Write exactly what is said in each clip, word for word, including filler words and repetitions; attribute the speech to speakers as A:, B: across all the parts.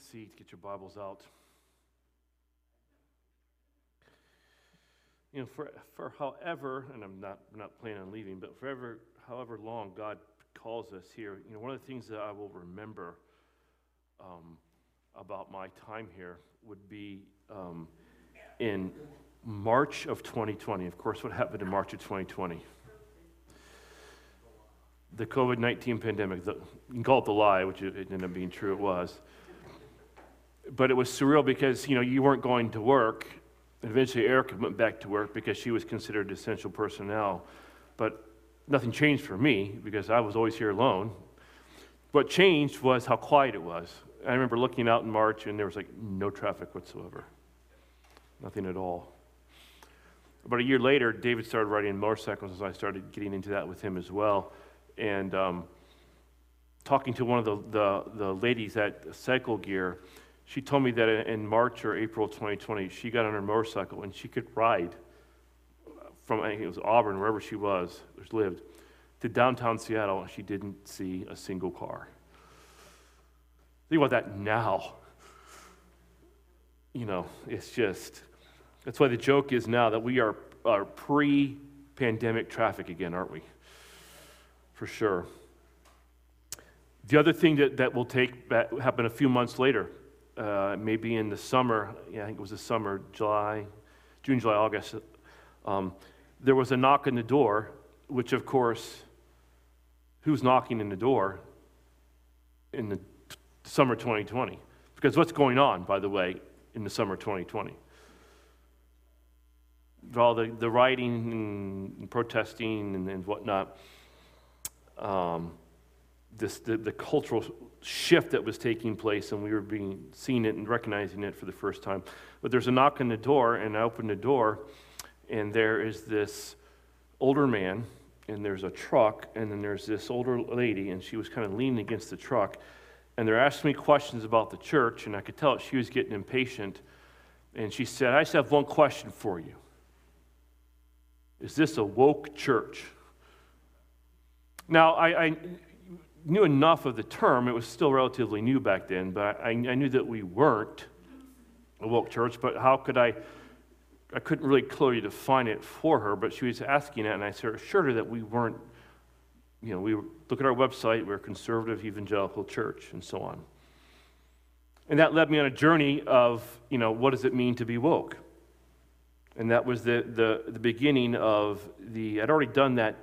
A: seat, get your Bibles out. You know, for for however, and I'm not I'm not planning on leaving, but forever, however long God calls us here, you know, one of the things that I will remember um, about my time here would be um, in March of twenty twenty. Of course, what happened in March of twenty twenty? The covid nineteen pandemic. The, you can call it the lie, which it, it ended up being true. It was. But it was surreal because, you know, you weren't going to work. And eventually Erica went back to work because she was considered essential personnel. But nothing changed for me because I was always here alone. What changed was how quiet it was. I remember looking out in March and there was like no traffic whatsoever. Nothing at all. About a year later, David started riding motorcycles, and I started getting into that with him as well. And um, talking to one of the, the, the ladies at Cycle Gear, she told me that in March or April twenty twenty, she got on her motorcycle and she could ride from, I think it was Auburn, wherever she was, lived, to downtown Seattle, and she didn't see a single car. Think about that now. You know, it's just, that's why the joke is now that we are, are pre-pandemic traffic again, aren't we? For sure. The other thing that, that will take, that happen a few months later, uh, maybe in the summer, yeah, I think it was the summer, July, June, July, August, um, there was a knock on the door, which of course, who's knocking in the door in the t- summer twenty twenty? Because what's going on, by the way, in the summer twenty twenty? All the, the rioting and protesting and, and whatnot, um, this the, the cultural shift that was taking place, and we were being seeing it and recognizing it for the first time. But there's a knock on the door, and I open the door, and there is this older man, and there's a truck, and then there's this older lady, and she was kind of leaning against the truck, and they're asking me questions about the church, and I could tell she was getting impatient, and she said, "I just have one question for you. Is this a woke church?" Now, I, I knew enough of the term. It was still relatively new back then, but I, I knew that we weren't a woke church, but how could I, I couldn't really clearly define it for her, but she was asking it, and I sort of assured her that we weren't, you know, we were, look at our website, we're a conservative evangelical church, and so on. And that led me on a journey of, you know, what does it mean to be woke? And that was the, the, the beginning of the, I'd already done that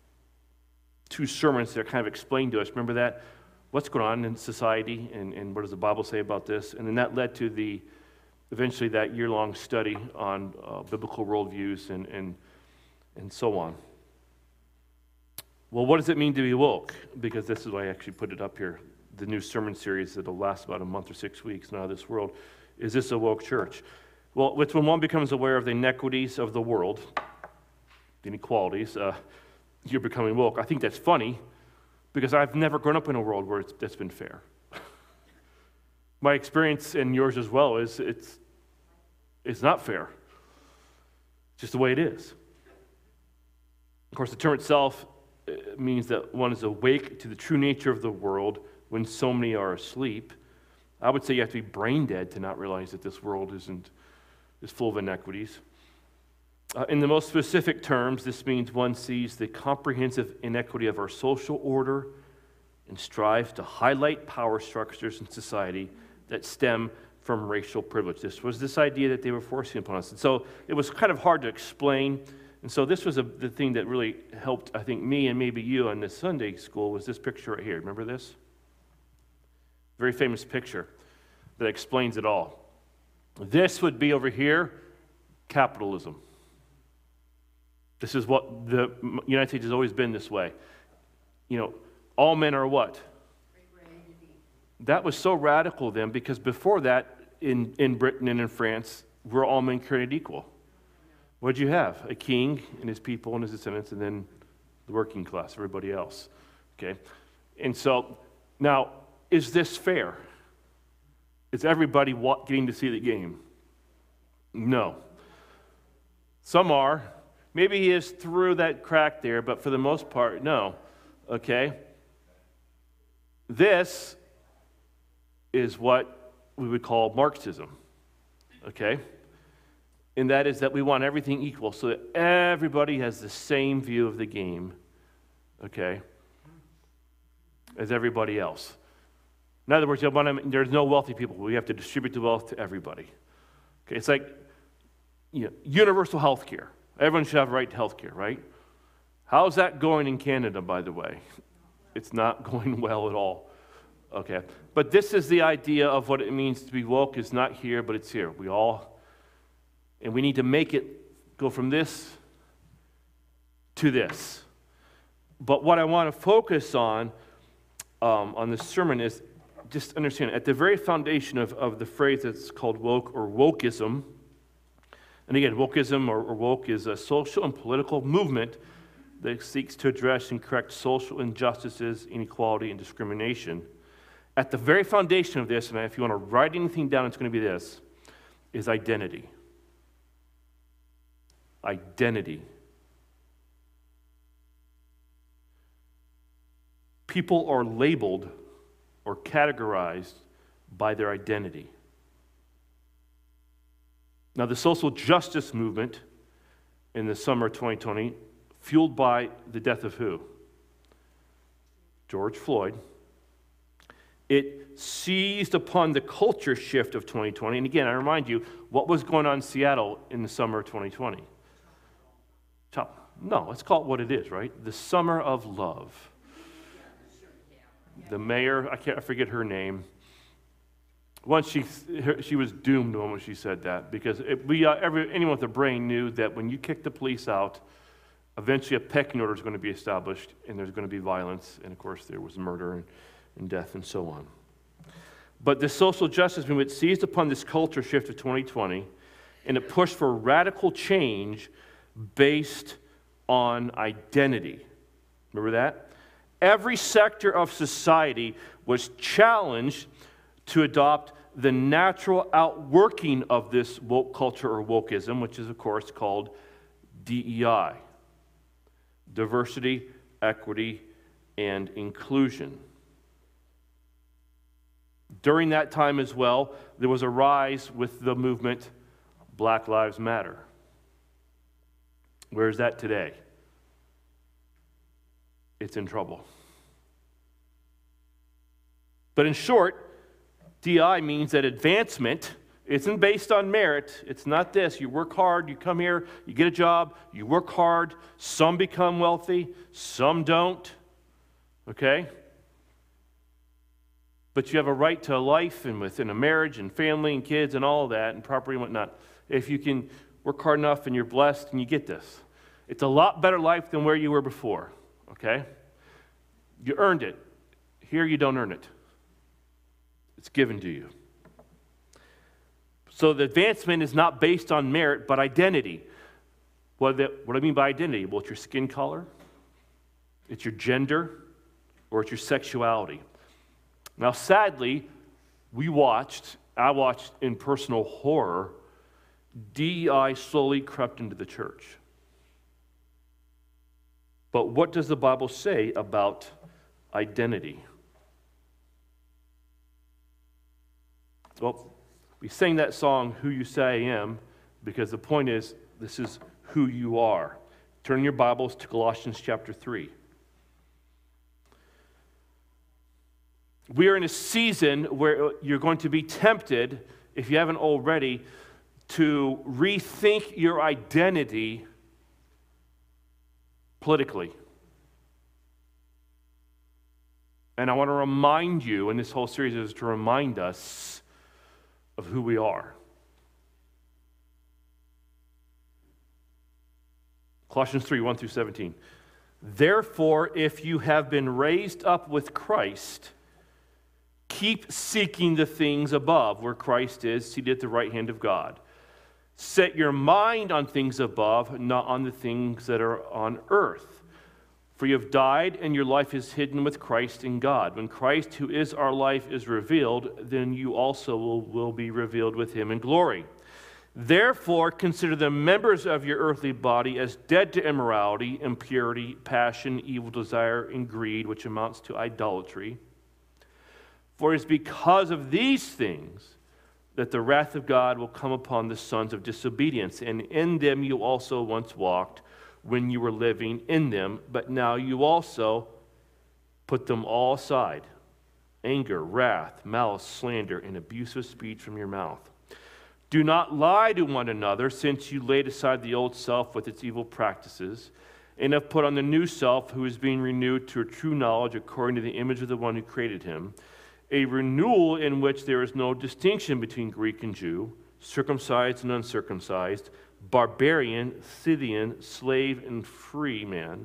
A: two sermons that kind of explained to us, remember that? What's going on in society, and, and what does the Bible say about this? And then that led to the, eventually that year-long study on uh, biblical worldviews and, and, and so on. Well, what does it mean to be woke? Because this is why I actually put it up here. The new sermon series that will last about a month or six weeks now, this world. Is this a woke church? Well, it's when one becomes aware of the inequities of the world, the inequalities, uh, you're becoming woke. I think that's funny because I've never grown up in a world where it's, that's been fair. My experience, and yours as well, is it's it's not fair. It's just the way it is. Of course, the term itself means that one is awake to the true nature of the world when so many are asleep. I would say you have to be brain dead to not realize that this world isn't is full of inequities. Uh, in the most specific terms, this means one sees the comprehensive inequity of our social order and strives to highlight power structures in society that stem from racial privilege. This was this idea that they were forcing upon us. And so it was kind of hard to explain. And so this was a, the thing that really helped, I think, me and maybe you on this Sunday school was this picture right here. Remember this? Very famous picture that explains it all. This would be over here, capitalism. This is what the United States has always been this way. You know, all men are what? That was so radical then, because before that, in, in Britain and in France, were all men created equal. What did you have? A king and his people and his descendants, and then the working class, everybody else. Okay? And so, now, is this fair? Is everybody getting to see the game? No. Some are. Maybe he is through that crack there, but for the most part, no. Okay? This is what we would call Marxism, okay? And that is that we want everything equal so that everybody has the same view of the game, okay, as everybody else. In other words, there's no wealthy people. We have to distribute the wealth to everybody. Okay, it's like, you know, universal health care. Everyone should have a right to health care, right? How's that going in Canada, by the way? It's not going well at all. Okay, but this is the idea of what it means to be woke. It's not here, but it's here. We all, and we need to make it go from this to this. But what I want to focus on, um, on this sermon is just understand, at the very foundation of, of the phrase that's called woke or wokeism, and again, wokeism or, or woke is a social and political movement that seeks to address and correct social injustices, inequality, and discrimination. At the very foundation of this, and if you want to write anything down, it's going to be this, is identity. Identity. People are labeled or categorized by their identity. Now, the social justice movement in the summer of twenty twenty, fueled by the death of who? George Floyd. It seized upon the culture shift of twenty twenty. And again, I remind you, what was going on in Seattle in the summer of twenty twenty? No, let's call it what it is, right? The summer of love. The mayor, I can't I forget her name. Once she her, she was doomed when she said that, because it, we uh, every, anyone with a brain knew that when you kick the police out, eventually a pecking order is going to be established, and there's going to be violence, and of course there was murder and, and death and so on. But the social justice movement seized upon this culture shift of twenty twenty, and it pushed for radical change based on identity. Remember that? Every sector of society was challenged to adopt the natural outworking of this woke culture or wokeism, which is, of course, called D E I. Diversity, equity, and inclusion. During that time as well, there was a rise with the movement Black Lives Matter. Where is that today? It's in trouble. But in short, D E I means that advancement isn't based on merit. It's not this. You work hard, you come here, you get a job, you work hard. Some become wealthy, some don't. Okay? But you have a right to a life and within a marriage and family and kids and all of that and property and whatnot. If you can work hard enough and you're blessed and you get this. It's a lot better life than where you were before. Okay? You earned it. Here you don't earn it. It's given to you. So the advancement is not based on merit, but identity. What, the, what do I mean by identity? Well, it's your skin color, it's your gender, or it's your sexuality. Now, sadly, we watched, I watched in personal horror, D E I slowly crept into the church. But what does the Bible say about identity? Well, we sang that song, Who You Say I Am, because the point is, this is who you are. Turn your Bibles to Colossians chapter three. We are in a season where you're going to be tempted, if you haven't already, to rethink your identity politically. And I want to remind you, and this whole series is to remind us of who we are. Colossians three, one through seventeen. Therefore, if you have been raised up with Christ, keep seeking the things above, where Christ is, seated at the right hand of God. Set your mind on things above, not on the things that are on earth. For you have died, and your life is hidden with Christ in God. When Christ, who is our life, is revealed, then you also will, will be revealed with him in glory. Therefore, consider the members of your earthly body as dead to immorality, impurity, passion, evil desire, and greed, which amounts to idolatry. For it is because of these things that the wrath of God will come upon the sons of disobedience. And in them you also once walked when you were living in them, but now you also put them all aside. Anger, wrath, malice, slander, and abusive speech from your mouth. Do not lie to one another, since you laid aside the old self with its evil practices, and have put on the new self, who is being renewed to a true knowledge according to the image of the one who created him, a renewal in which there is no distinction between Greek and Jew, circumcised and uncircumcised, barbarian, Scythian, slave and free man.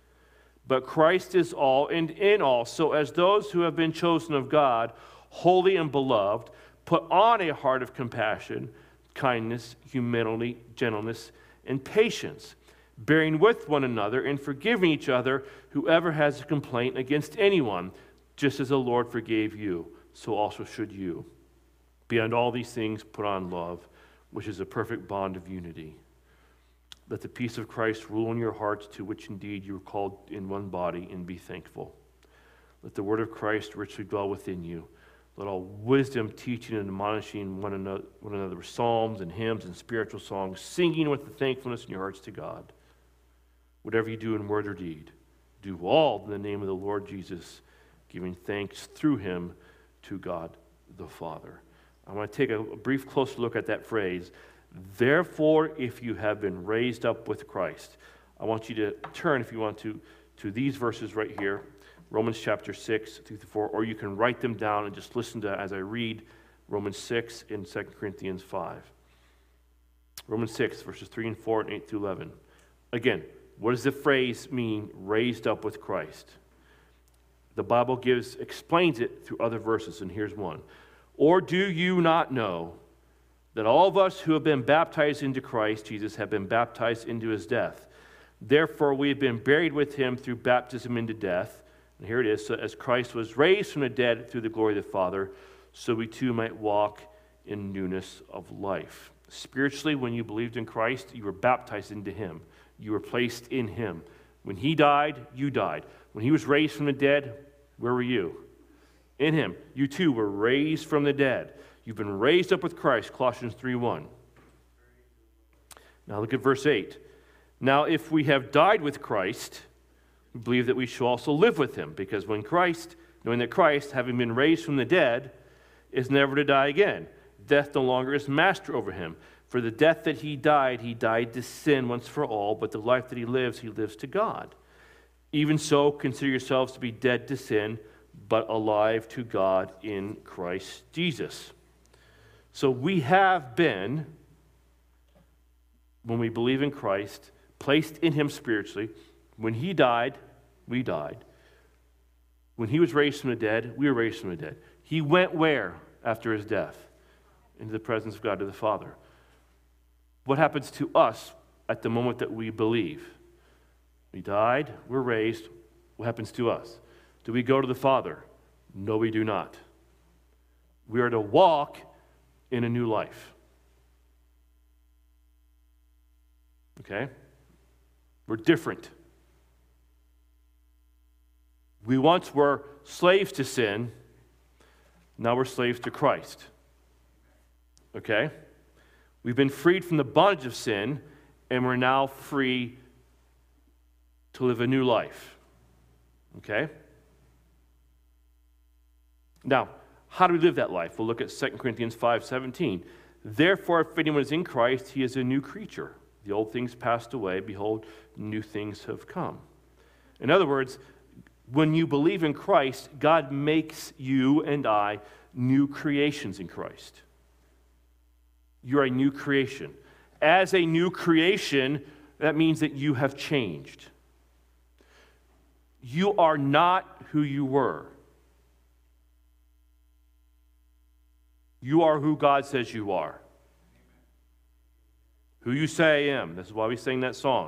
A: But Christ is all and in all. So as those who have been chosen of God, holy and beloved, put on a heart of compassion, kindness, humility, gentleness, and patience, bearing with one another and forgiving each other, whoever has a complaint against anyone, just as the Lord forgave you, so also should you. Beyond all these things, put on love, which is a perfect bond of unity. Let the peace of Christ rule in your hearts, to which indeed you are called in one body, and be thankful. Let the word of Christ richly dwell within you. Let all wisdom, teaching, and admonishing one another, one another with psalms and hymns and spiritual songs, singing with the thankfulness in your hearts to God. Whatever you do in word or deed, do all in the name of the Lord Jesus, giving thanks through him to God the Father. I want to take a brief closer look at that phrase. Therefore, if you have been raised up with Christ. I want you to turn, if you want to, to these verses right here, Romans chapter six through four, or you can write them down and just listen to as I read Romans six and Second Corinthians five. Romans six, verses three and four and eight through eleven. Again, what does the phrase mean, raised up with Christ? The Bible gives explains it through other verses, and here's one. Or do you not know that all of us who have been baptized into Christ Jesus have been baptized into his death? Therefore we have been buried with him through baptism into death. And here it is, so as Christ was raised from the dead through the glory of the Father, so we too might walk in newness of life. Spiritually, when you believed in Christ, you were baptized into him. You were placed in him. When he died, you died. When he was raised from the dead, where were you? In him. You too were raised from the dead. You've been raised up with Christ, Colossians three one. Now look at verse eight. Now if we have died with Christ, we believe that we shall also live with him, because when Christ, knowing that Christ, having been raised from the dead, is never to die again, death no longer is master over him. For the death that he died, he died to sin once for all, but the life that he lives, he lives to God. Even so, consider yourselves to be dead to sin, but alive to God in Christ Jesus. So we have been, when we believe in Christ, placed in him spiritually. When he died, we died. When he was raised from the dead, we were raised from the dead. He went where after his death? Into the presence of God to the Father. What happens to us at the moment that we believe? We died, we're raised. What happens to us? Do we go to the Father? No, we do not. We are to walk in a new life. Okay? We're different. We once were slaves to sin. Now we're slaves to Christ. Okay? We've been freed from the bondage of sin, and we're now free to live a new life. Okay? Now, how do we live that life? We'll look at Second Corinthians five seventeen. Therefore, if anyone is in Christ, he is a new creature. The old things passed away. Behold, new things have come. In other words, when you believe in Christ, God makes you and I new creations in Christ. You're a new creation. As a new creation, that means that you have changed. You are not who you were. You are who God says you are. Who you say I am. This is why we sing that song.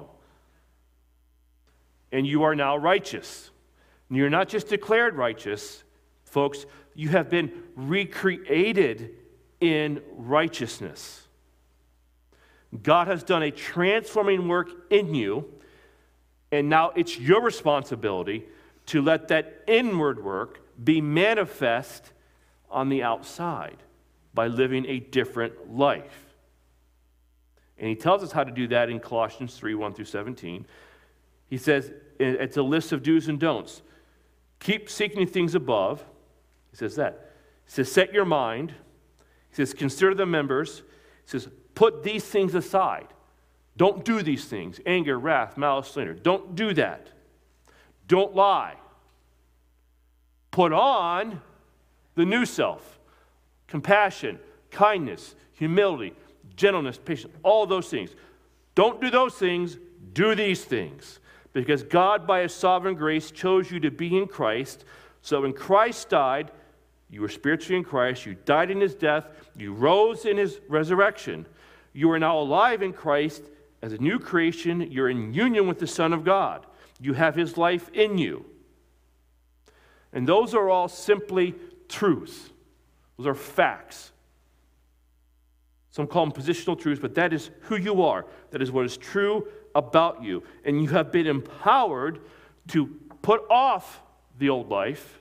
A: And you are now righteous. And you're not just declared righteous, folks. You have been recreated in righteousness. God has done a transforming work in you, and now it's your responsibility to let that inward work be manifest on the outside. by living a different life. And he tells us how to do that in Colossians three, one through seventeen. He says, it's a list of do's and don'ts. Keep seeking things above. He says that. He says, set your mind. He says, consider the members. He says, put these things aside. Don't do these things. Anger, wrath, malice, slander. Don't do that. Don't lie. Put on the new self. Compassion, kindness, humility, gentleness, patience, all those things. Don't do those things. Do these things. Because God, by his sovereign grace, chose you to be in Christ. So when Christ died, you were spiritually in Christ. You died in his death. You rose in his resurrection. You are now alive in Christ as a new creation. You're in union with the Son of God. You have his life in you. And those are all simply truths. Those are facts. Some call them positional truths, but that is who you are. That is what is true about you. And you have been empowered to put off the old life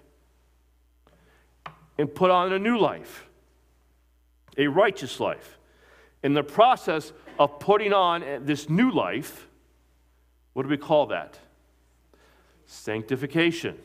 A: and put on a new life, a righteous life. In the process of putting on this new life, what do we call that? Sanctification.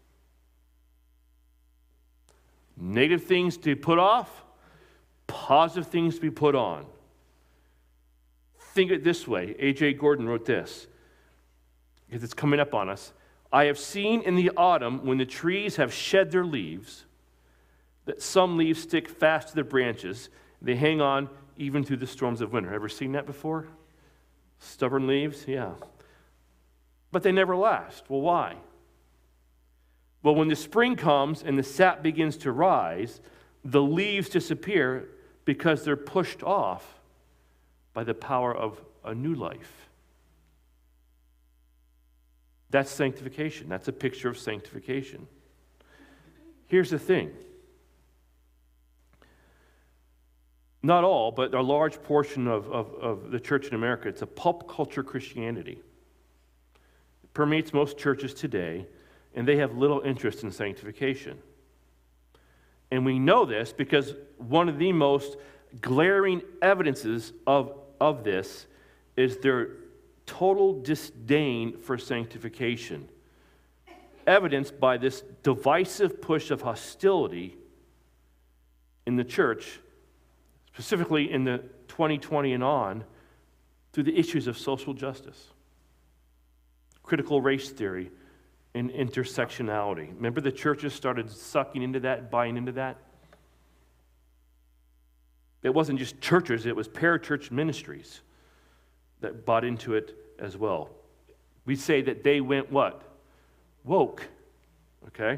A: Negative things to put off, positive things to be put on. Think of it this way. A J Gordon wrote this, because it's coming up on us. I have seen in the autumn, when the trees have shed their leaves, that some leaves stick fast to their branches. They hang on even through the storms of winter. Ever seen that before? Stubborn leaves? Yeah. But they never last. Well, why? Well, when the spring comes and the sap begins to rise, the leaves disappear because they're pushed off by the power of a new life. That's sanctification. That's a picture of sanctification. Here's the thing. Not all, but a large portion of, of, of the church in America, it's a pulp culture Christianity. It permeates most churches today, and they have little interest in sanctification. And we know this because one of the most glaring evidences of, of this is their total disdain for sanctification, evidenced by this divisive push of hostility in the church, specifically in the twenty twenty and on, through the issues of social justice, critical race theory, and intersectionality. Remember the churches started sucking into that, buying into that? It wasn't just churches, it was parachurch ministries that bought into it as well. We say that they went what? Woke. Okay?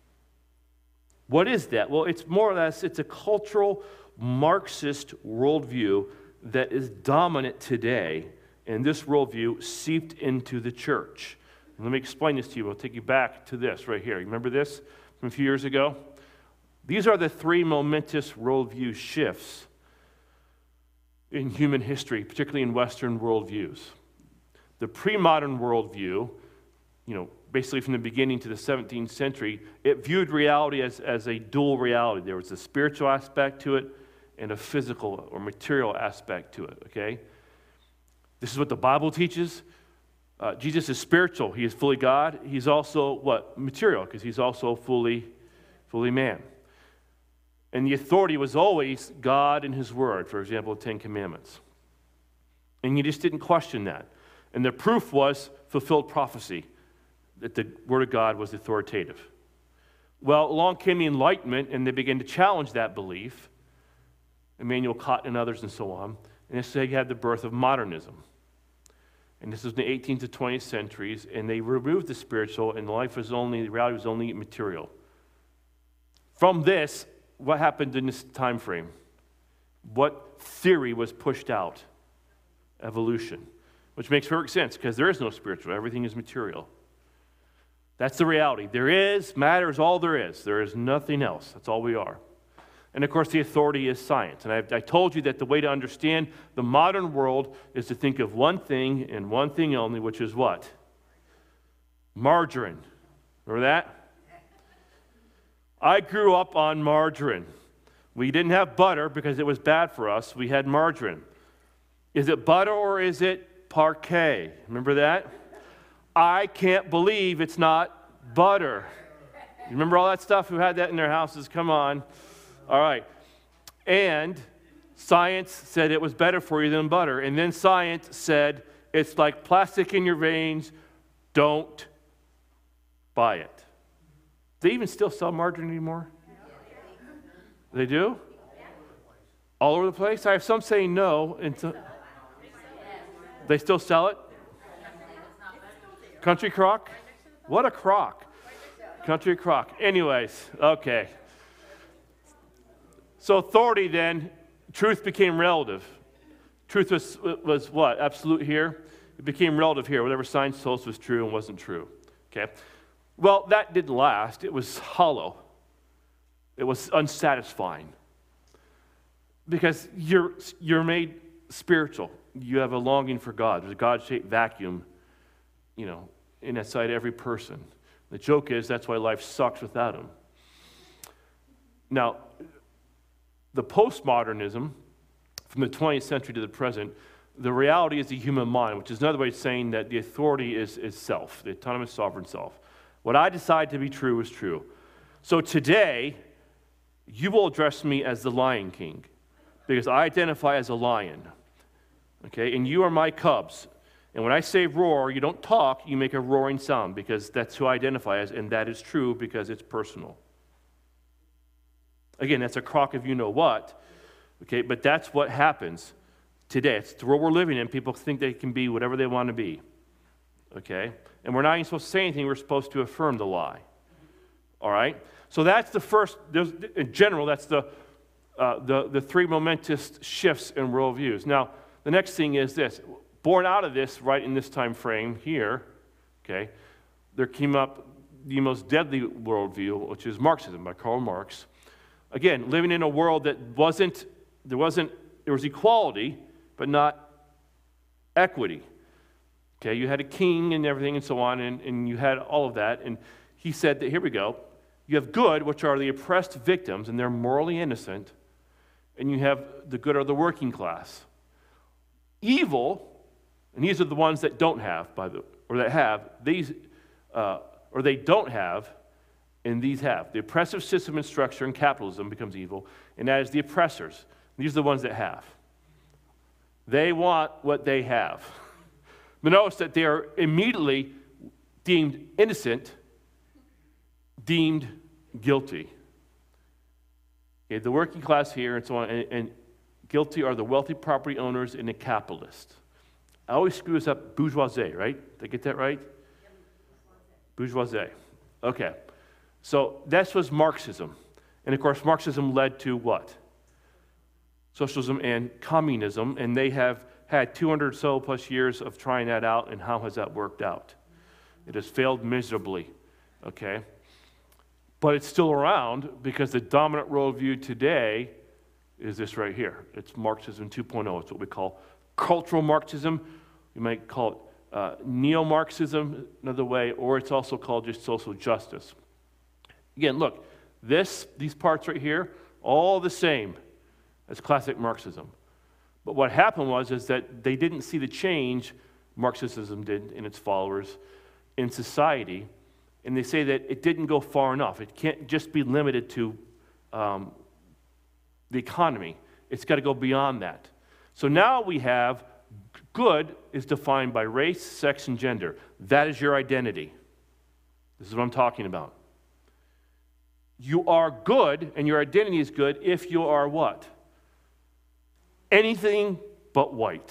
A: What is that? Well, it's more or less, it's a cultural Marxist worldview that is dominant today, and this worldview seeped into the church. And let me explain this to you. I'll take you back to this right here. Remember this from a few years ago? These are the three momentous worldview shifts in human history, particularly in Western worldviews. The pre-modern worldview, you know, basically from the beginning to the seventeenth century, it viewed reality as, as a dual reality. There was a spiritual aspect to it and a physical or material aspect to it, okay? This is what the Bible teaches. Uh, Jesus is spiritual. He is fully God. He's also, what? Material, because he's also fully, fully man. And the authority was always God and his word, for example, the Ten Commandments. And you just didn't question that. And the proof was fulfilled prophecy, that the word of God was authoritative. Well, along came the Enlightenment, and they began to challenge that belief. Immanuel Kant and others and so on. And so you had the birth of modernism. And this was in the eighteenth to twentieth centuries, and they removed the spiritual, and life was only, the reality was only material. From this, what happened in this time frame? What theory was pushed out? Evolution. Which makes perfect sense, because there is no spiritual. Everything is material. That's the reality. There is, matter is all there is. There is nothing else. That's all we are. And of course, the authority is science. And I, I told you that the way to understand the modern world is to think of one thing and one thing only, which is what? Margarine. Remember that? I grew up on margarine. We didn't have butter because it was bad for us. We had margarine. Is it butter or is it Parkay? Remember that? I can't believe it's not butter. You remember all that stuff? Who had that in their houses? Come on. All right. And science said it was better for you than butter. And then science said it's like plastic in your veins. Don't buy it. Do they even still sell margarine anymore? They do? All over the place? I have some saying no. And so, they still sell it? Country Crock? What a crock. Country Crock. Anyways, okay. So authority then, truth became relative. Truth was, was what? Absolute here? It became relative here. Whatever science told us was true and wasn't true. Okay? Well, that didn't last. It was hollow. It was unsatisfying. Because you're, you're made spiritual. You have a longing for God. There's a God-shaped vacuum, you know, inside every person. The joke is that's why life sucks without him. Now, the postmodernism from the twentieth century to the present, the reality is the human mind, which is another way of saying that the authority is, is self, the autonomous sovereign self. What I decide to be true is true. So today, you will address me as the Lion King, because I identify as a lion, okay? And you are my cubs. And when I say roar, you don't talk, you make a roaring sound, because that's who I identify as, and that is true because it's personal. Again, that's a crock of you-know-what, okay? But that's what happens today. It's the world we're living in. People think they can be whatever they want to be, okay? And we're not even supposed to say anything. We're supposed to affirm the lie, all right? So that's the first, in general, that's the, uh, the, the three momentous shifts in worldviews. Now, the next thing is this. Born out of this, right in this time frame here, okay, there came up the most deadly worldview, which is Marxism by Karl Marx. Again, living in a world that wasn't, there wasn't, there was equality, but not equity. Okay, you had a king and everything and so on, and, and you had all of that. And he said that, here we go, you have good, which are the oppressed victims, and they're morally innocent, and you have the good are the working class. Evil, and these are the ones that don't have, by the or that have, these, uh, or they don't have, and these have. The oppressive system and structure in capitalism becomes evil, and that is the oppressors. These are the ones that have. They want what they have. But notice that they are immediately deemed innocent, deemed guilty. Okay, the working class here and so on, and, and guilty are the wealthy property owners and the capitalists. I always screw this up, bourgeoisie, right? Did I get that right? Yep. Bourgeoisie. Okay. So that was Marxism. And of course, Marxism led to what? Socialism and communism, and they have had two hundred so plus years of trying that out, and how has that worked out? It has failed miserably, okay? But it's still around because the dominant worldview today is this right here. It's Marxism two point oh. It's what we call cultural Marxism. You might call it uh, neo-Marxism another way, or it's also called just social justice. Again, look, this, these parts right here, all the same as classic Marxism. But what happened was is that they didn't see the change Marxism did in its followers in society, and they say that it didn't go far enough. It can't just be limited to um, the economy. It's got to go beyond that. So now we have good is defined by race, sex, and gender. That is your identity. This is what I'm talking about. You are good, and your identity is good if you are what? Anything but white.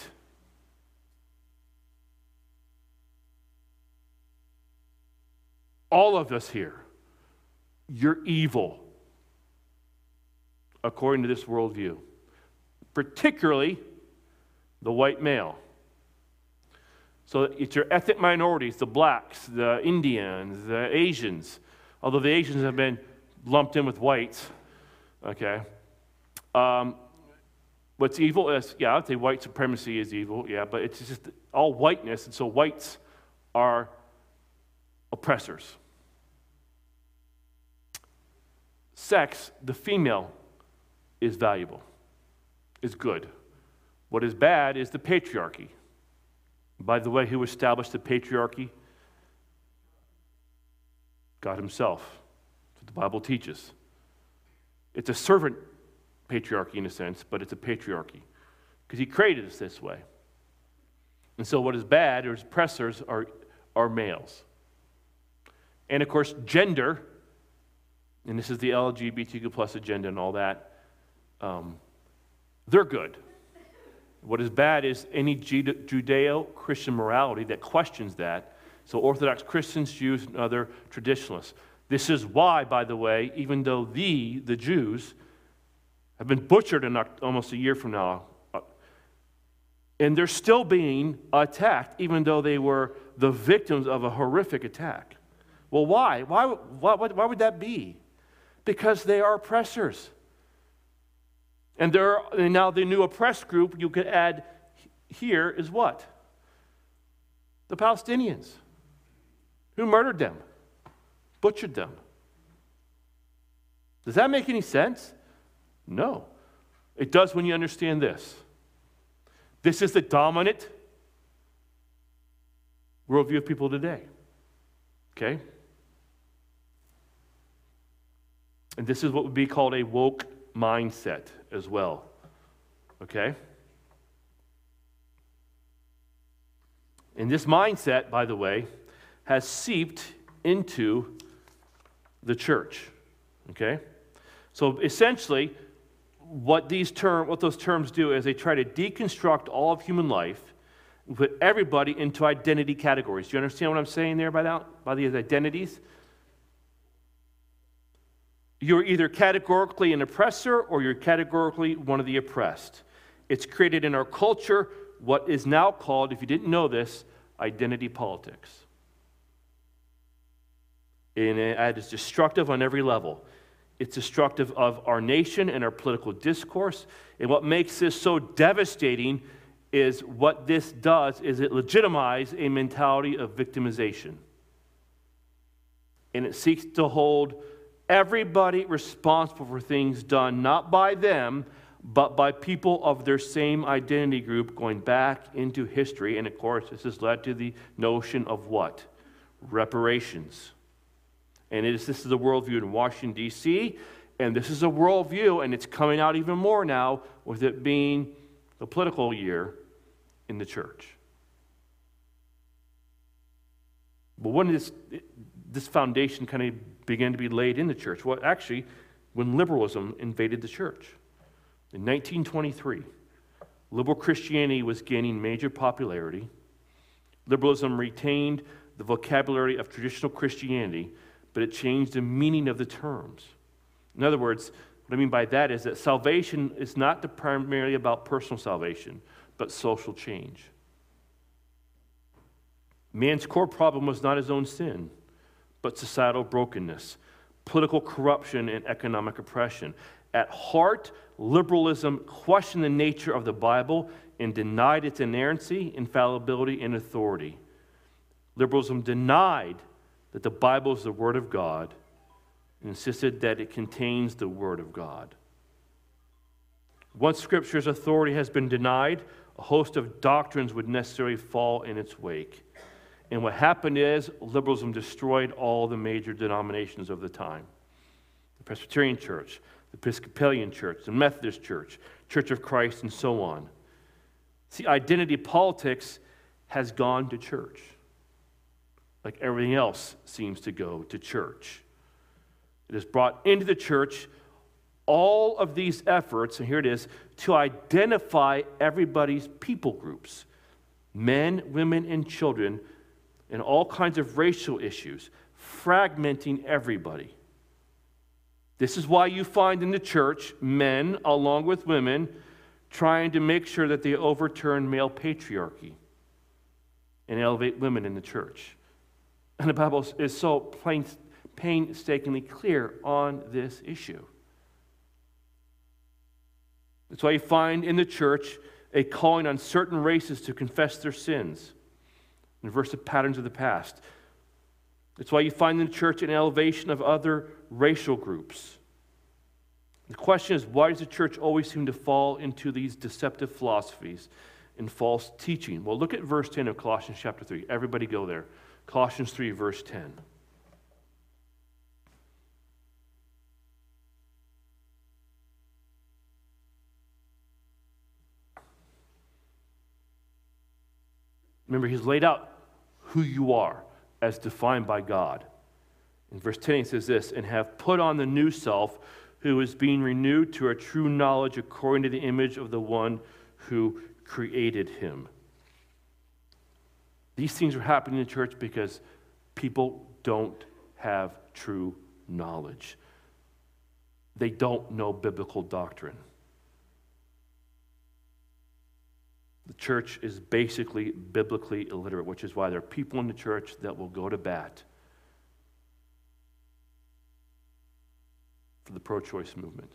A: All of us here, you're evil, according to this worldview, particularly the white male. So it's your ethnic minorities, the blacks, the Indians, the Asians, although the Asians have been lumped in with whites, okay? Um, what's evil is, yeah, I'd say white supremacy is evil, yeah, but it's just all whiteness, and so whites are oppressors. Sex, the female is valuable, is good. What is bad is the patriarchy. By the way, who established the patriarchy? God himself. That's what the Bible teaches. It's a servant patriarchy in a sense, but it's a patriarchy because he created us this way. And so what is bad, or oppressors, are, are males. And of course, gender, and this is the L G B T Q plus agenda and all that, um, they're good. What is bad is any Judeo-Christian morality that questions that. So Orthodox Christians, Jews, and other traditionalists. This is why, by the way, even though the, the Jews, have been butchered in almost a year from now, and they're still being attacked, even though they were the victims of a horrific attack. Well, why? Why, why, why would that be? Because they are oppressors. And, there are, and now the new oppressed group you could add here is what? The Palestinians. Who murdered them? Butchered them. Does that make any sense? No. It does when you understand this. This is the dominant worldview of people today. Okay? And this is what would be called a woke mindset as well. Okay? And this mindset, by the way, has seeped into the church. Okay? So essentially, what these term, what those terms do is they try to deconstruct all of human life and put everybody into identity categories. Do you understand what I'm saying there by that? By these identities? You're either categorically an oppressor or you're categorically one of the oppressed. It's created in our culture what is now called, if you didn't know this, identity politics. And it is destructive on every level. It's destructive of our nation and our political discourse. And what makes this so devastating is what this does is it legitimizes a mentality of victimization. And it seeks to hold everybody responsible for things done not by them, but by people of their same identity group going back into history. And of course, this has led to the notion of what? Reparations. And it is, this is a worldview in Washington, D C, and this is a worldview, and it's coming out even more now with it being the political year in the church. But when did this, this foundation kind of began to be laid in the church? Well, actually, when liberalism invaded the church. In nineteen twenty-three, liberal Christianity was gaining major popularity. Liberalism retained the vocabulary of traditional Christianity, but it changed the meaning of the terms. In other words, what I mean by that is that salvation is not the primarily about personal salvation, but social change. Man's core problem was not his own sin, but societal brokenness, political corruption, and economic oppression. At heart, liberalism questioned the nature of the Bible and denied its inerrancy, infallibility, and authority. Liberalism denied that the Bible is the Word of God and insisted that it contains the Word of God. Once Scripture's authority has been denied, a host of doctrines would necessarily fall in its wake. And what happened is liberalism destroyed all the major denominations of the time. The Presbyterian Church, the Episcopalian Church, the Methodist Church, Church of Christ, and so on. See, identity politics has gone to church, like everything else seems to go to church. It has brought into the church all of these efforts, and here it is, to identify everybody's people groups, men, women, and children, and all kinds of racial issues, fragmenting everybody. This is why you find in the church men, along with women, trying to make sure that they overturn male patriarchy and elevate women in the church. And the Bible is so plain, painstakingly clear on this issue. That's why you find in the church a calling on certain races to confess their sins and reverse the patterns of the past. That's why you find in the church an elevation of other racial groups. The question is, why does the church always seem to fall into these deceptive philosophies and false teaching? Well, look at verse ten of Colossians chapter three. Everybody go there. Colossians three, verse ten. Remember, he's laid out who you are as defined by God. In verse ten, he says this, and have put on the new self, who is being renewed to a true knowledge according to the image of the one who created him. These things are happening in the church because people don't have true knowledge. They don't know biblical doctrine. The church is basically biblically illiterate, which is why there are people in the church that will go to bat for the pro-choice movement.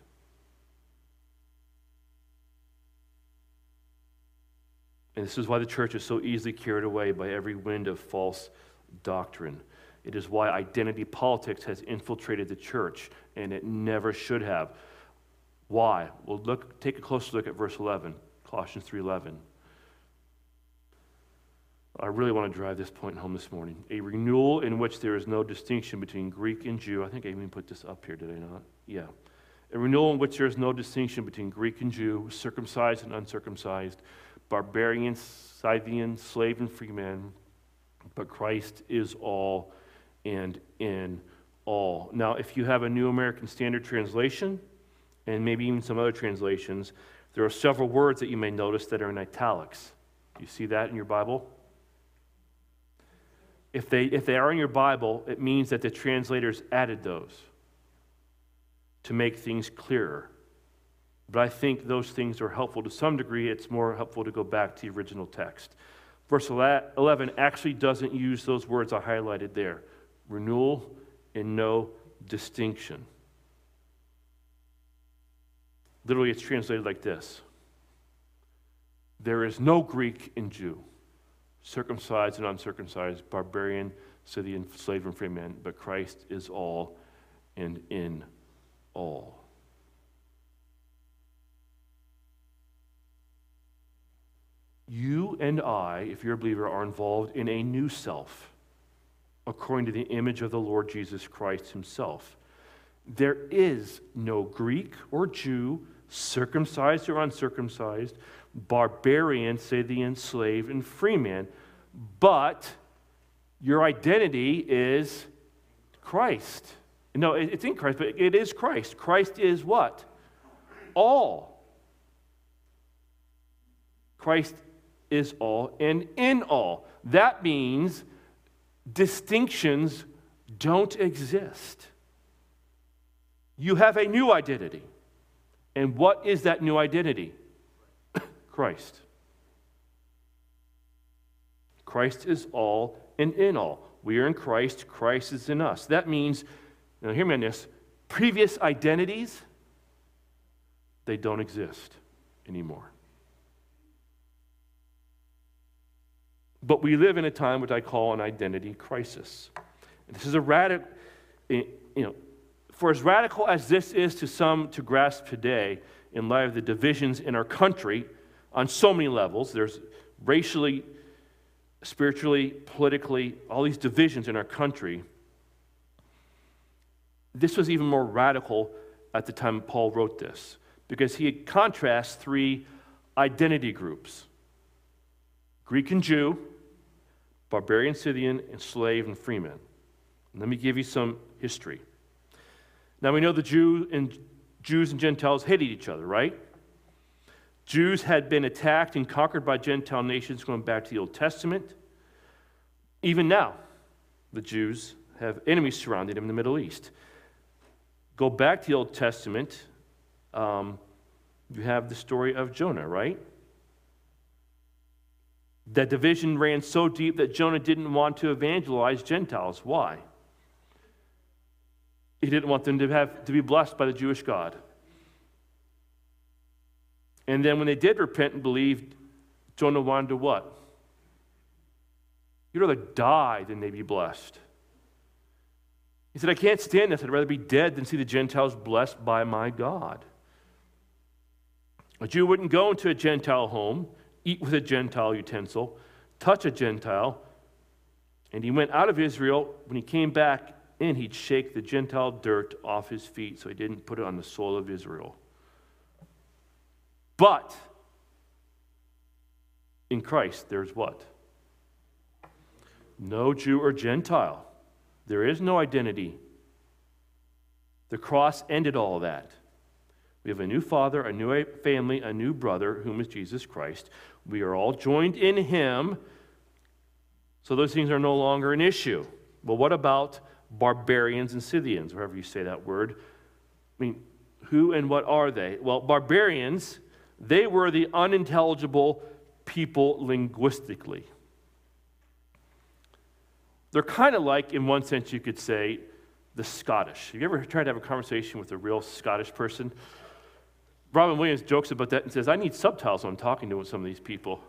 A: And this is why the church is so easily carried away by every wind of false doctrine. It is why identity politics has infiltrated the church, and it never should have. Why? Well, look, take a closer look at verse eleven, Colossians three eleven. I really want to drive this point home this morning. A renewal in which there is no distinction between Greek and Jew. I think I even put this up here, did I not? Yeah. A renewal in which there is no distinction between Greek and Jew, circumcised and uncircumcised, barbarian, Scythian, slave and free man, but Christ is all and in all. Now, if you have a New American Standard Translation, and maybe even some other translations, there are several words that you may notice that are in italics. Do you see that in your Bible? If they, if they are in your Bible, it means that the translators added those to make things clearer. But I think those things are helpful to some degree. It's more helpful to go back to the original text. Verse eleven actually doesn't use those words I highlighted there. Renewal and no distinction. Literally, it's translated like this. There is no Greek and Jew, circumcised and uncircumcised, barbarian, Scythian, slave and free man, but Christ is all and in all. You and I, if you're a believer, are involved in a new self, according to the image of the Lord Jesus Christ himself. There is no Greek or Jew, circumcised or uncircumcised, barbarian, Scythian, slave, and free man, but your identity is Christ. No, it's in Christ, but it is Christ. Christ is what? All. Christ is all and in all. That means distinctions don't exist. You have a new identity. And what is that new identity? Christ. Christ is all and in all. We are in Christ. Christ is in us. That means, now hear me on this, previous identities, they don't exist anymore. But we live in a time which I call an identity crisis. And this is a radical, you know, for as radical as this is to some to grasp today, in light of the divisions in our country on so many levels, there's racially, spiritually, politically, all these divisions in our country. This was even more radical at the time Paul wrote this, because he had contrast three identity groups: Greek and Jew, barbarian, Scythian, and slave and freeman. Let me give you some history. Now we know the Jew and Jews and Gentiles hated each other, right? Jews had been attacked and conquered by Gentile nations going back to the Old Testament. Even now, the Jews have enemies surrounding them in the Middle East. Go back to the Old Testament, um, you have the story of Jonah, right? That division ran so deep that Jonah didn't want to evangelize Gentiles. Why? He didn't want them to have to be blessed by the Jewish God. And then when they did repent and believe, Jonah wanted to what? You'd rather die than they be blessed. He said, I can't stand this. I'd rather be dead than see the Gentiles blessed by my God. A Jew wouldn't go into a Gentile home, eat with a Gentile utensil, touch a Gentile, and he went out of Israel. When he came back in, he'd shake the Gentile dirt off his feet so he didn't put it on the soil of Israel. But in Christ, there's what? No Jew or Gentile. There is no identity. The cross ended all of that. We have a new father, a new family, a new brother, whom is Jesus Christ. We are all joined in him, so those things are no longer an issue. Well, what about barbarians and Scythians, wherever you say that word? I mean, who and what are they? Well, barbarians, they were the unintelligible people linguistically. They're kind of like, in one sense, you could say, the Scottish. Have you ever tried to have a conversation with a real Scottish person? Robin Williams jokes about that and says, I need subtitles when I'm talking to some of these people.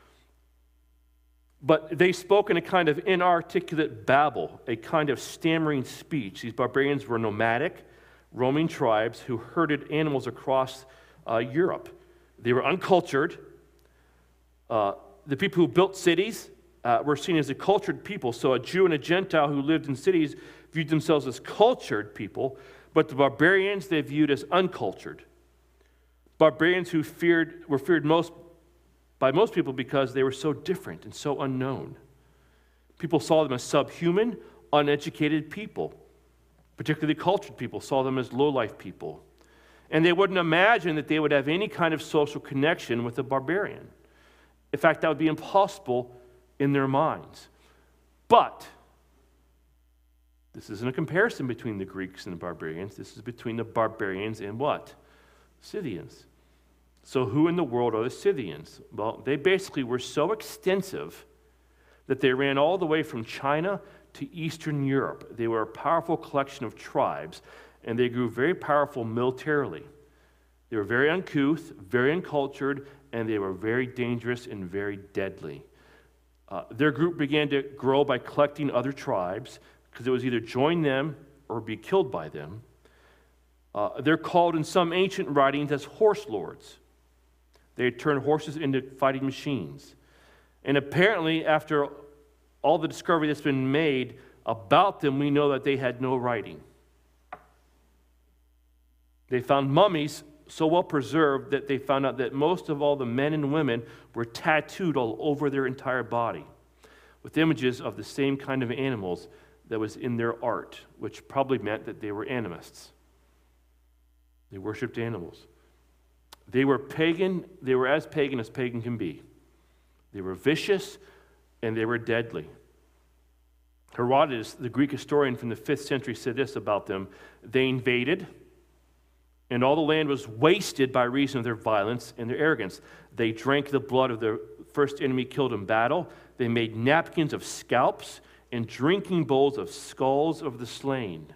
A: But they spoke in a kind of inarticulate babble, a kind of stammering speech. These barbarians were nomadic, roaming tribes who herded animals across uh, Europe. They were uncultured. Uh, the people who built cities uh, were seen as a cultured people. So a Jew and a Gentile who lived in cities viewed themselves as cultured people, but the barbarians they viewed as uncultured. Barbarians who feared were feared most by most people because they were so different and so unknown. People saw them as subhuman, uneducated people. Particularly cultured people saw them as low-life people. And they wouldn't imagine that they would have any kind of social connection with a barbarian. In fact, that would be impossible in their minds. But this isn't a comparison between the Greeks and the barbarians. This is between the barbarians and what? Scythians. So who in the world are the Scythians? Well, they basically were so extensive that they ran all the way from China to Eastern Europe. They were a powerful collection of tribes, and they grew very powerful militarily. They were very uncouth, very uncultured, and they were very dangerous and very deadly. Uh, their group began to grow by collecting other tribes, because it was either join them or be killed by them. Uh, they're called in some ancient writings as horse lords. They had turned horses into fighting machines. And apparently, after all the discovery that's been made about them, we know that they had no writing. They found mummies so well preserved that they found out that most of all the men and women were tattooed all over their entire body with images of the same kind of animals that was in their art, which probably meant that they were animists. They worshipped animals. They were pagan. They were as pagan as pagan can be. They were vicious and they were deadly. Herodotus, the Greek historian from the fifth century, said this about them: they invaded, and all the land was wasted by reason of their violence and their arrogance. They drank the blood of their first enemy killed in battle. They made napkins of scalps and drinking bowls of skulls of the slain.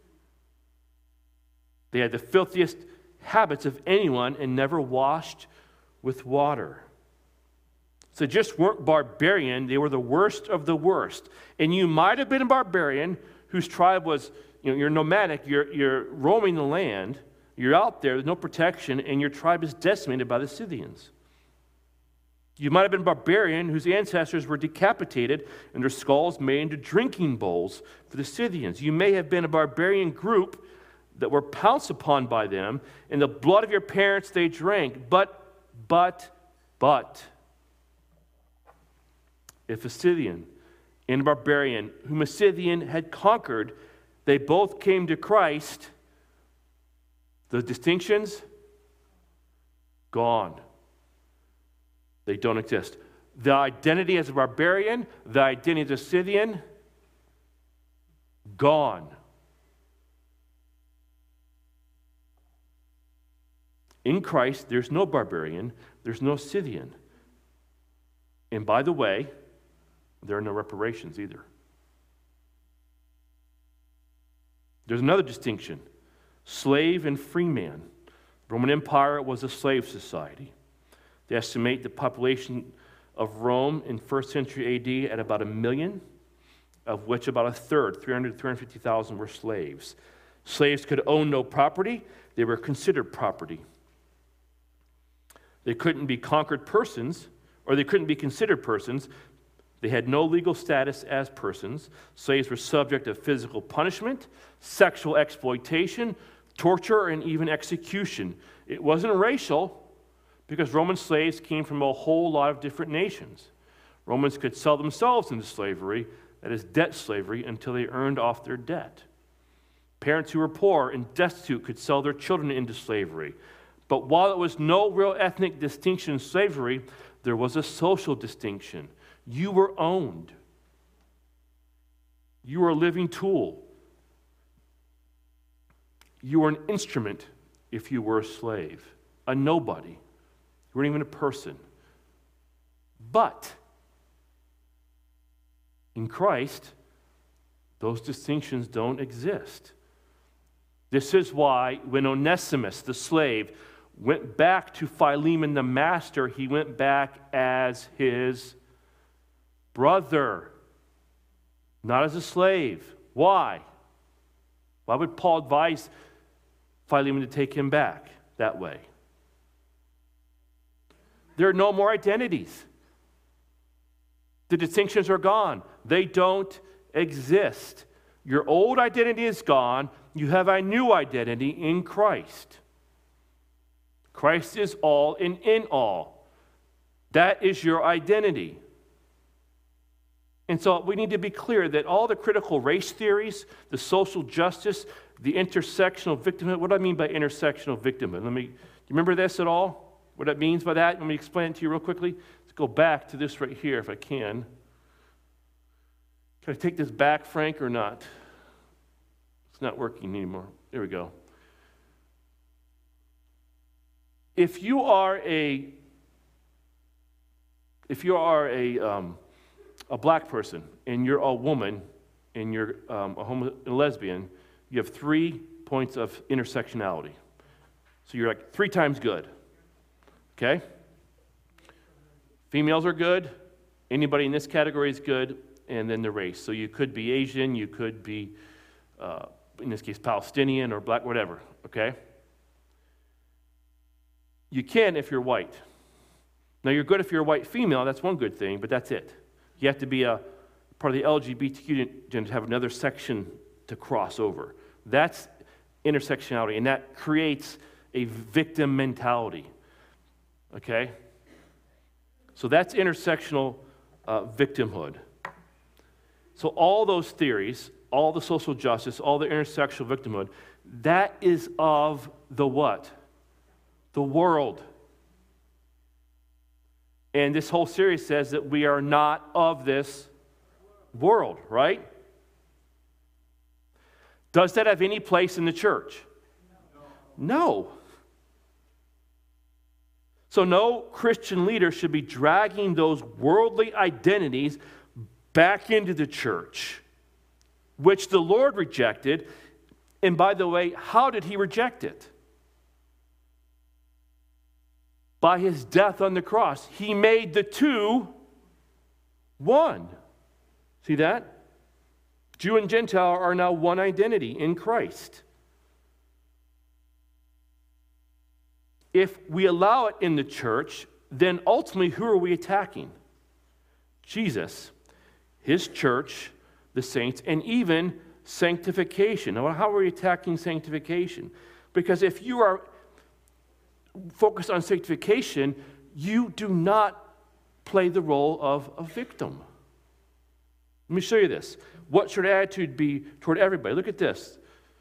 A: They had the filthiest habits of anyone and never washed with water. So they just weren't barbarian, they were the worst of the worst. And you might have been a barbarian whose tribe was, you know, you're nomadic, you're, you're roaming the land, you're out there, there's no protection, and your tribe is decimated by the Scythians. You might have been a barbarian whose ancestors were decapitated and their skulls made into drinking bowls for the Scythians. You may have been a barbarian group that were pounced upon by them, and the blood of your parents they drank. But, but, but, if a Scythian and a barbarian whom a Scythian had conquered, they both came to Christ, the distinctions, gone. They don't exist. The identity as a barbarian, the identity as a Scythian, gone. In Christ, there's no barbarian, there's no Scythian. And by the way, there are no reparations either. There's another distinction: slave and free man. The Roman Empire was a slave society. They estimate the population of Rome in first century A D at about a million. of which about a third, three hundred to three hundred fifty thousand, were slaves. Slaves could own no property. They were considered property. They couldn't be conquered persons, or they couldn't be considered persons. They had no legal status as persons. Slaves were subject to physical punishment, sexual exploitation, torture, and even execution. It wasn't racial, because Roman slaves came from a whole lot of different nations. Romans could sell themselves into slavery, that is debt slavery, until they earned off their debt. Parents who were poor and destitute could sell their children into slavery. But while it was no real ethnic distinction in slavery, there was a social distinction. You were owned. You were a living tool. You were an instrument if you were a slave, a nobody. You weren't even a person. But in Christ, those distinctions don't exist. This is why when Onesimus, the slave, went back to Philemon, the master, he went back as his brother, not as a slave. Why? Why would Paul advise Philemon to take him back that way? There are no more identities. The distinctions are gone. They don't exist. Your old identity is gone. You have a new identity in Christ. Christ is all and in all. That is your identity. And so we need to be clear that all the critical race theories, the social justice, the intersectional victimhood, what do I mean by intersectional victimhood? Let me, do you remember this at all? What it means by that? Let me explain it to you real quickly. Let's go back to this right here if I can. Can I take this back, Frank, or not? It's not working anymore. There we go. If you are a, if you are a, um, a black person and you're a woman and you're um, a, homo, a lesbian, you have three points of intersectionality. So you're like three times good. Okay? Females are good. Anybody in this category is good. And then the race. So you could be Asian, you could be, uh, in this case, Palestinian or black, whatever. Okay? You can if you're white. Now, you're good if you're a white female. That's one good thing, but that's it. You have to be a part of the L G B T Q to have another section to cross over. That's intersectionality, and that creates a victim mentality. Okay? So that's intersectional uh, victimhood. So all those theories, all the social justice, all the intersectional victimhood, that is of the what? The world. And this whole series says that we are not of this world, right? Does that have any place in the church? No. No. So no Christian leader should be dragging those worldly identities back into the church, which the Lord rejected. And by the way, how did he reject it? By his death on the cross. He made the two one. See that? Jew and Gentile are now one identity in Christ. If we allow it in the church, then ultimately who are we attacking? Jesus, his church, the saints, and even sanctification. Now, how are we attacking sanctification? Because if you are focused on sanctification, you do not play the role of a victim. Let me show you this. What should attitude be toward everybody? Look at this.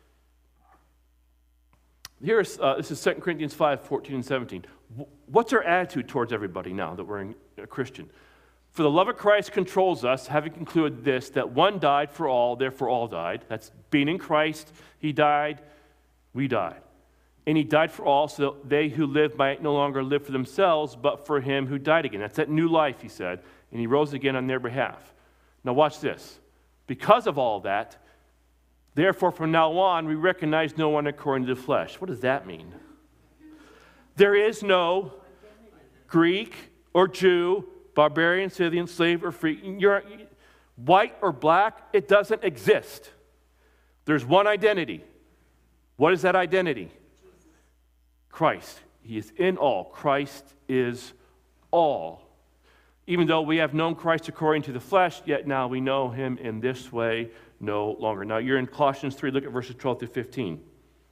A: Here's, uh, this is Second Corinthians five, fourteen and seventeen. What's our attitude towards everybody now that we're a Christian? For the love of Christ controls us, having concluded this, that one died for all, therefore all died. That's being in Christ. He died, we died. And he died for all, so that they who live might no longer live for themselves, but for him who died again. That's that new life, he said. And he rose again on their behalf. Now watch this. Because of all that, therefore from now on, we recognize no one according to the flesh. What does that mean? There is no Greek or Jew, barbarian, Scythian, slave, or free. You're, White or black, it doesn't exist. There's one identity. What is that identity? Christ. He is in all. Christ is all. Even though we have known Christ according to the flesh, yet now we know him in this way no longer. Now you're in Colossians three, look at verses twelve through fifteen.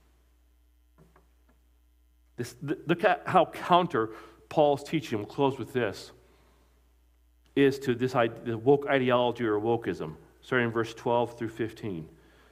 A: This, look at how counter Paul's teaching, we'll close with this, is to this the woke ideology or wokeism, starting in verse twelve through fifteen.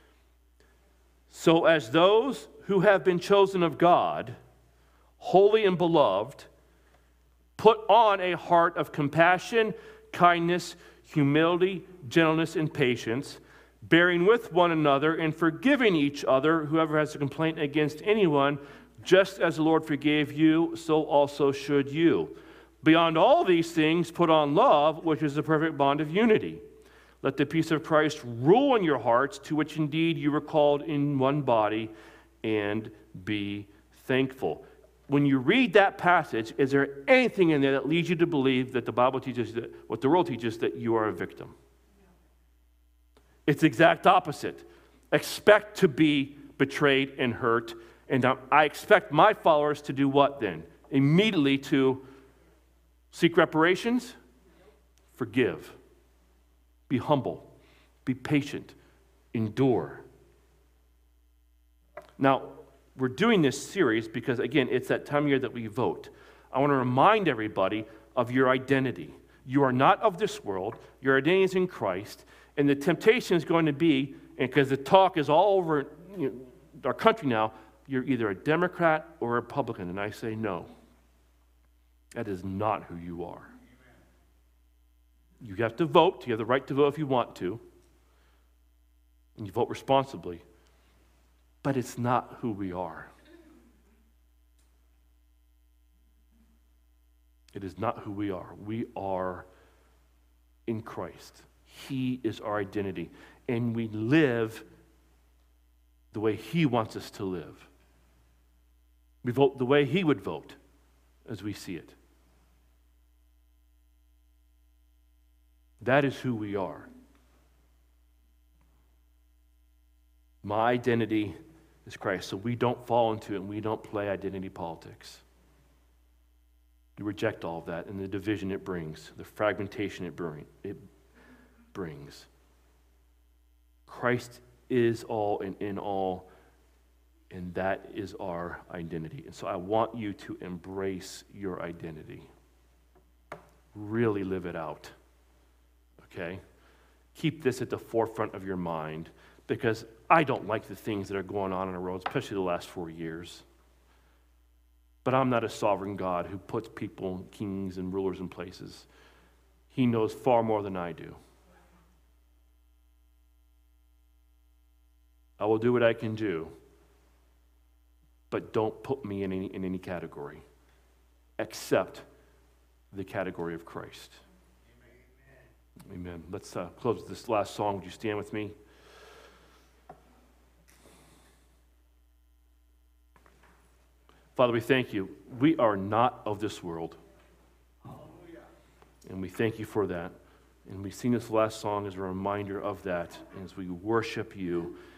A: So as those who have been chosen of God, holy and beloved, put on a heart of compassion, kindness, humility, gentleness, and patience, bearing with one another and forgiving each other, whoever has a complaint against anyone, just as the Lord forgave you, so also should you. Beyond all these things, put on love, which is the perfect bond of unity. Let the peace of Christ rule in your hearts, to which indeed you were called in one body, and be thankful. When you read that passage, is there anything in there that leads you to believe that the Bible teaches, that what the world teaches, that you are a victim? It's the exact opposite. Expect to be betrayed and hurt. And I expect my followers to do what then? Immediately to seek reparations, forgive, be humble, be patient, endure. Now, we're doing this series because, again, it's that time of year that we vote. I want to remind everybody of your identity. You are not of this world. Your identity is in Christ. And the temptation is going to be, and because the talk is all over you know, our country now, you're either a Democrat or a Republican. And I say no. That is not who you are. You have to vote. You have the right to vote if you want to. And you vote responsibly. But it's not who we are. It is not who we are. We are in Christ. He is our identity. And we live the way He wants us to live. We vote the way He would vote as we see it. That is who we are. My identity is Christ, so we don't fall into it and we don't play identity politics. We reject all of that and the division it brings, the fragmentation it, bring, it brings. Christ is all and in all, and that is our identity. And so I want you to embrace your identity. Really live it out. Okay? Keep this at the forefront of your mind, because I don't like the things that are going on on the road, especially the last four years. But I'm not a sovereign God who puts people, kings, and rulers in places. He knows far more than I do. I will do what I can do, but don't put me in any, in any category except the category of Christ. Amen. Amen. Let's uh, close with this last song. Would you stand with me? Father, we thank you. We are not of this world. Hallelujah. And we thank you for that. And we sing this last song as a reminder of that as we worship you